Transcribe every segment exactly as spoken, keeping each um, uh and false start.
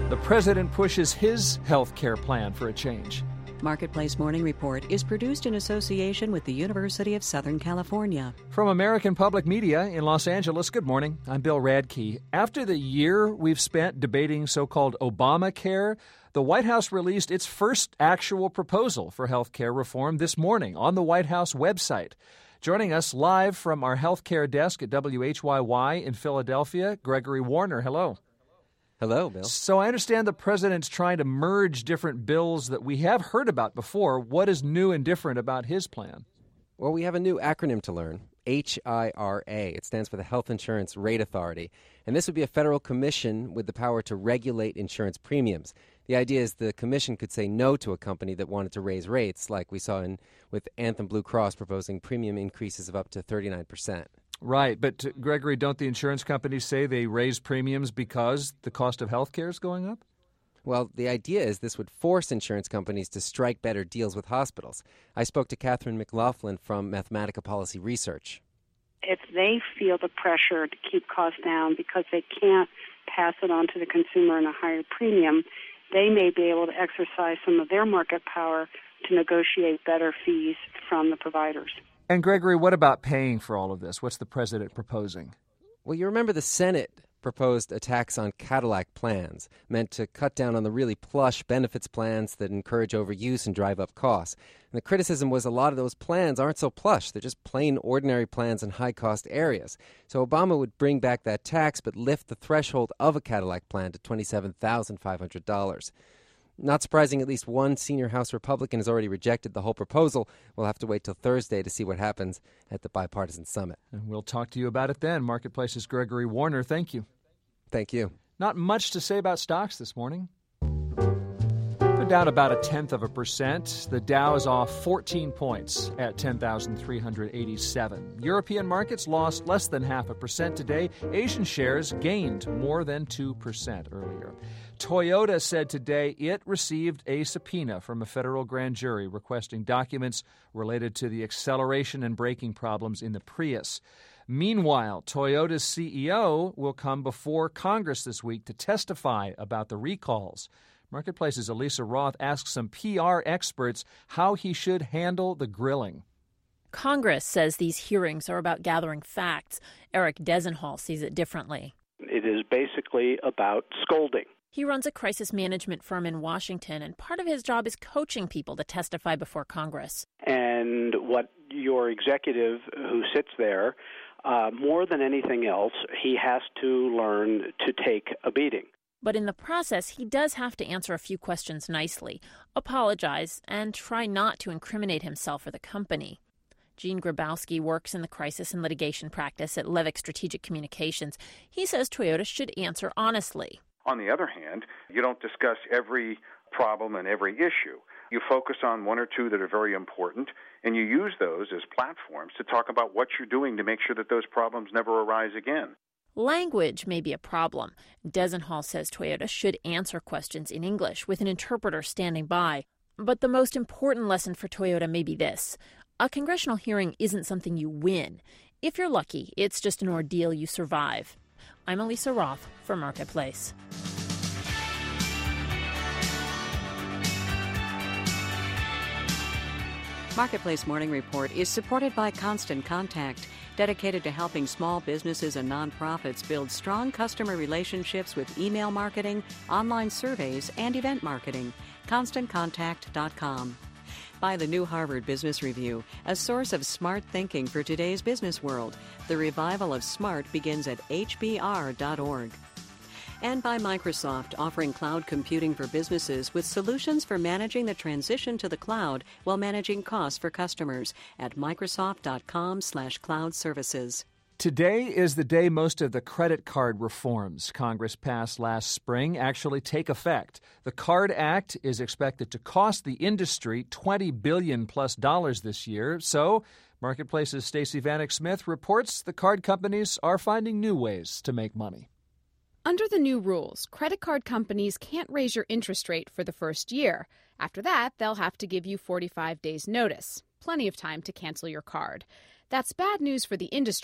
The president pushes his health care plan for a change. Marketplace Morning Report is produced in association with the University of Southern California. From American Public Media in Los Angeles, good morning. I'm Bill Radke. After the year we've spent debating so-called Obamacare, the White House released its first actual proposal for health care reform this morning on the White House website. Joining us live from our health care desk at W H Y Y in Philadelphia, Gregory Warner. Hello. Hello, Bill. So I understand the president's trying to merge different bills that we have heard about before. What is new and different about his plan? Well, we have a new acronym to learn, H I R A. It stands for the Health Insurance Rate Authority. And this would be a federal commission with the power to regulate insurance premiums. The idea is the commission could say no to a company that wanted to raise rates, like we saw in with Anthem Blue Cross proposing premium increases of up to thirty-nine percent. Right, but uh, Gregory, don't the insurance companies say they raise premiums because the cost of health care is going up? Well, the idea is this would force insurance companies to strike better deals with hospitals. I spoke to Catherine McLaughlin from Mathematica Policy Research. If they feel the pressure to keep costs down because they can't pass it on to the consumer in a higher premium, they may be able to exercise some of their market power to negotiate better fees from the providers. And Gregory, what about paying for all of this? What's the president proposing? Well, you remember the Senate proposed a tax on Cadillac plans, meant to cut down on the really plush benefits plans that encourage overuse and drive up costs. And the criticism was a lot of those plans aren't so plush. They're just plain ordinary plans in high-cost areas. So Obama would bring back that tax but lift the threshold of a Cadillac plan to twenty-seven thousand five hundred dollars. Not surprising, at least one senior House Republican has already rejected the whole proposal. We'll have to wait till Thursday to see what happens at the bipartisan summit. And we'll talk to you about it then. Marketplace's Gregory Warner, thank you. Thank you. Not much to say about stocks this morning. They're down about a tenth of a percent. The Dow is off fourteen points at ten thousand three hundred eighty-seven. European markets lost less than half a percent today. Asian shares gained more than two percent earlier. Toyota said today it received a subpoena from a federal grand jury requesting documents related to the acceleration and braking problems in the Prius. Meanwhile, Toyota's C E O will come before Congress this week to testify about the recalls. Marketplace's Elisa Roth asks some P R experts how he should handle the grilling. Congress says these hearings are about gathering facts. Eric Dezenhall sees it differently. It is basically about scolding. He runs a crisis management firm in Washington, and part of his job is coaching people to testify before Congress. And what your executive who sits there, uh, more than anything else, he has to learn to take a beating. But in the process, he does have to answer a few questions nicely, apologize, and try not to incriminate himself or the company. Gene Grabowski works in the crisis and litigation practice at Levick Strategic Communications. He says Toyota should answer honestly. On the other hand, you don't discuss every problem and every issue. You focus on one or two that are very important, and you use those as platforms to talk about what you're doing to make sure that those problems never arise again. Language may be a problem. Dezenhall says Toyota should answer questions in English with an interpreter standing by. But the most important lesson for Toyota may be this. A congressional hearing isn't something you win. If you're lucky, it's just an ordeal you survive. I'm Elisa Roth for Marketplace. Marketplace Morning Report is supported by Constant Contact, dedicated to helping small businesses and nonprofits build strong customer relationships with email marketing, online surveys, and event marketing. constant contact dot com. By the New Harvard Business Review, a source of smart thinking for today's business world. The revival of smart begins at H B R dot org. And by Microsoft, offering cloud computing for businesses with solutions for managing the transition to the cloud while managing costs for customers at microsoft dot com slash cloud services. Today is the day most of the credit card reforms Congress passed last spring actually take effect. The CARD Act is expected to cost the industry twenty billion dollars plus dollars this year. So, Marketplace's Stacey Vanek Smith reports the card companies are finding new ways to make money. Under the new rules, credit card companies can't raise your interest rate for the first year. After that, they'll have to give you forty-five days notice, plenty of time to cancel your card. That's bad news for the industry.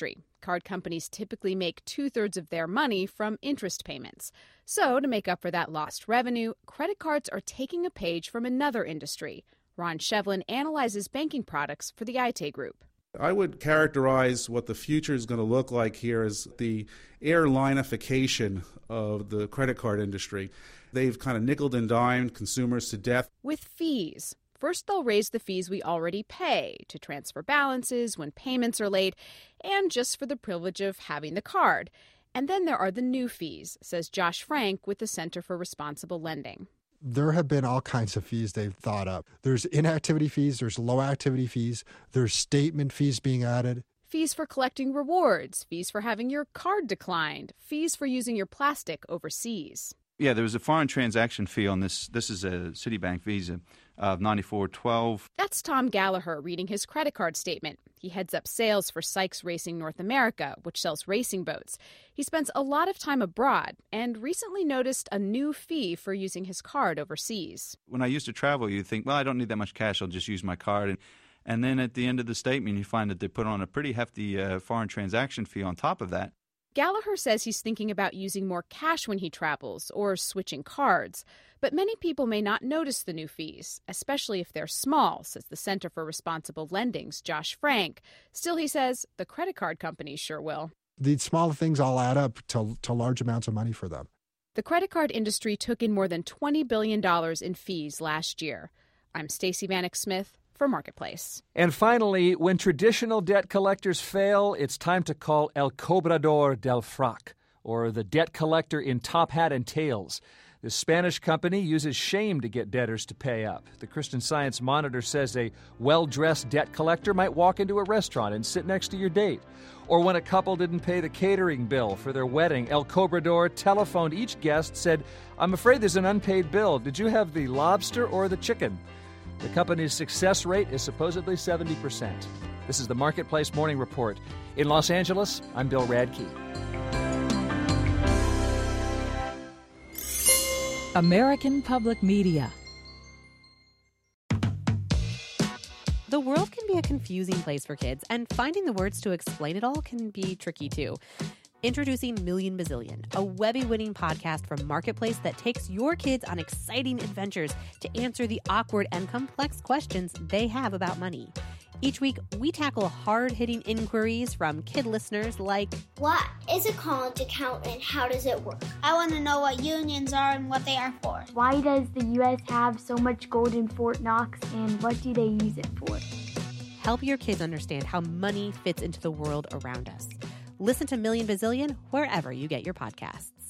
card companies typically make two-thirds of their money from interest payments. So to make up for that lost revenue, credit cards are taking a page from another industry. Ron Shevlin analyzes banking products for the Aite Group. I would characterize what the future is going to look like here as the airlineification of the credit card industry. They've kind of nickeled and dimed consumers to death. With fees. First, they'll raise the fees we already pay to transfer balances when payments are late and just for the privilege of having the card. And then there are the new fees, says Josh Frank with the Center for Responsible Lending. There have been all kinds of fees they've thought up. There's inactivity fees, there's low activity fees, there's statement fees being added. Fees for collecting rewards, fees for having your card declined, fees for using your plastic overseas. Yeah, there was a foreign transaction fee on this. This is a Citibank Visa of ninety-four twelve. That's Tom Gallagher reading his credit card statement. He heads up sales for Sykes Racing North America, which sells racing boats. He spends a lot of time abroad and recently noticed a new fee for using his card overseas. When I used to travel, you'd think, well, I don't need that much cash. I'll just use my card. And, and then at the end of the statement, you find that they put on a pretty hefty uh, foreign transaction fee on top of that. Gallagher says he's thinking about using more cash when he travels or switching cards. But many people may not notice the new fees, especially if they're small, says the Center for Responsible Lending's Josh Frank. Still, he says, the credit card companies sure will. These smaller things all add up to, to large amounts of money for them. The credit card industry took in more than twenty billion dollars in fees last year. I'm Stacey Vanek Smith for Marketplace. And finally, when traditional debt collectors fail, it's time to call El Cobrador del Frac, or the debt collector in top hat and tails. The Spanish company uses shame to get debtors to pay up. The Christian Science Monitor says a well-dressed debt collector might walk into a restaurant and sit next to your date. Or when a couple didn't pay the catering bill for their wedding, El Cobrador telephoned each guest, said, "I'm afraid there's an unpaid bill. Did you have the lobster or the chicken?" The company's success rate is supposedly seventy percent. This is the Marketplace Morning Report. In Los Angeles, I'm Bill Radke. American Public Media. The world can be a confusing place for kids, and finding the words to explain it all can be tricky too. Introducing Million Bazillion, a Webby-winning podcast from Marketplace that takes your kids on exciting adventures to answer the awkward and complex questions they have about money. Each week, we tackle hard-hitting inquiries from kid listeners like, what is a college account and how does it work? I want to know what unions are and what they are for. Why does the U S have so much gold in Fort Knox and what do they use it for? Help your kids understand how money fits into the world around us. Listen to Million Bazillion wherever you get your podcasts.